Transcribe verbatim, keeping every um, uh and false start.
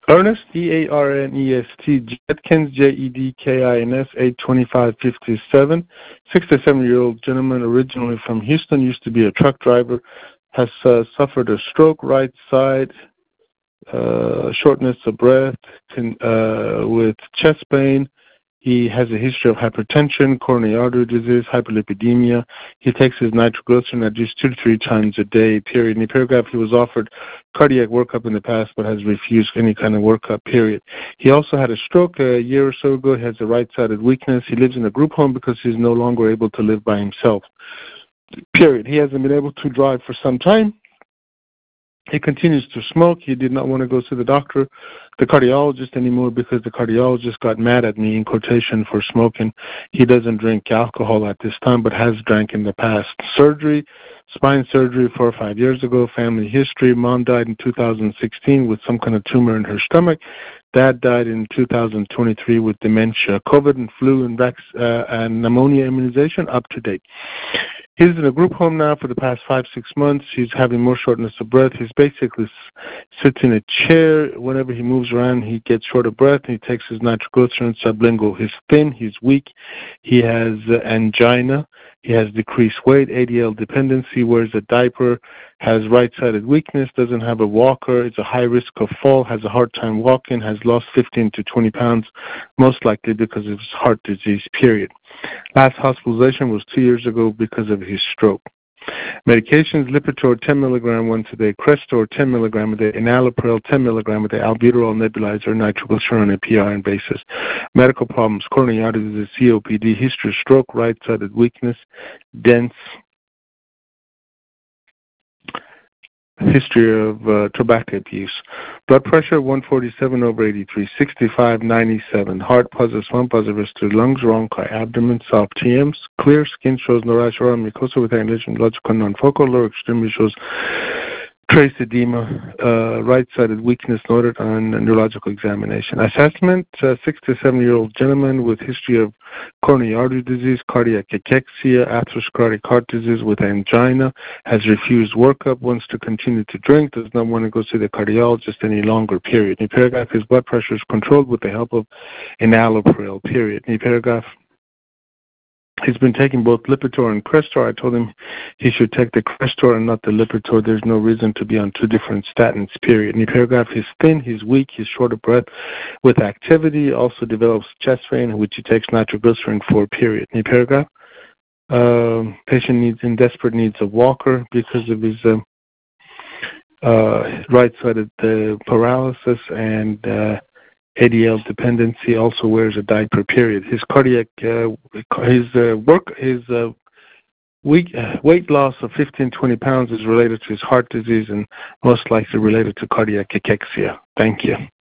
Ernest, E A R N E S T, Jedkins, J E D K I N S, age twenty-five, fifty-seven, sixty-seven-year-old gentleman, originally from Houston, used to be a truck driver, has uh, suffered a stroke, right side, uh, shortness of breath, can, uh, with chest pain. He has a history of hypertension, coronary artery disease, hyperlipidemia. He takes his nitroglycerin at least two to three times a day, period. In the paragraph, he was offered cardiac workup in the past but has refused any kind of workup, period. He also had a stroke a year or so ago. He has a right-sided weakness. He lives in a group home because he's no longer able to live by himself, period. He hasn't been able to drive for some time. He continues to smoke. He did not want to go to the doctor, the cardiologist anymore, because the cardiologist got mad at me, in quotation, for smoking. He doesn't drink alcohol at this time, but has drank in the past. Surgery, spine surgery four or five years ago. Family history. Mom died in two thousand sixteen with some kind of tumor in her stomach. Dad died in two thousand twenty-three with dementia. COVID and flu and, vac- uh, and pneumonia immunization, up to date. He's in a group home now for the past five, six months. He's having more shortness of breath. He's basically sits in a chair. Whenever he moves around, he gets short of breath. And he takes his nitroglycerin sublingual. He's thin. He's weak. He has uh, angina. He has decreased weight, A D L dependency, wears a diaper, has right-sided weakness, doesn't have a walker, is a high risk of fall, has a hard time walking, has lost fifteen to twenty pounds, most likely because of his heart disease, period. Last hospitalization was two years ago because of his stroke. Medications, Lipitor ten milligram once a day, Crestor ten milligram a day, Enalapril ten milligram a day, albuterol nebulizer, nitroglycerin on a P R N basis. Medical problems, coronary artery disease, C O P D, history of stroke, right-sided weakness, dense, history of uh, tobacco abuse. Blood pressure one forty-seven over eighty-three, sixty-five ninety-seven. Heart positive, one positive respiratory, lungs, bronchi, abdomen, soft T Ms. Clear skin shows no rash or mucosa with angulation, logical non-focal. Lower extremity shows trace edema, uh, right-sided weakness noted on neurological examination. Assessment, uh, sixty-seven-year-old gentleman with history of coronary artery disease, cardiac cachexia, atherosclerotic heart disease with angina, has refused workup, wants to continue to drink, does not want to go see the cardiologist any longer, period. In paragraph, his blood pressure is controlled with the help of enalapril, period. In paragraph, he's been taking both Lipitor and Crestor. I told him he should take the Crestor and not the Lipitor. There's no reason to be on two different statins, period. In the paragraph, he's thin, he's weak, he's short of breath with activity, also develops chest pain, which he takes nitroglycerin for, period. In the paragraph, um, patient needs in desperate needs of walker because of his uh, uh, right-sided uh, paralysis and uh, A D L dependency, also wears a diaper, period. His cardiac, uh, his uh, work, his uh, weak, uh, weight loss of fifteen, twenty pounds is related to his heart disease and most likely related to cardiac cachexia. Thank you.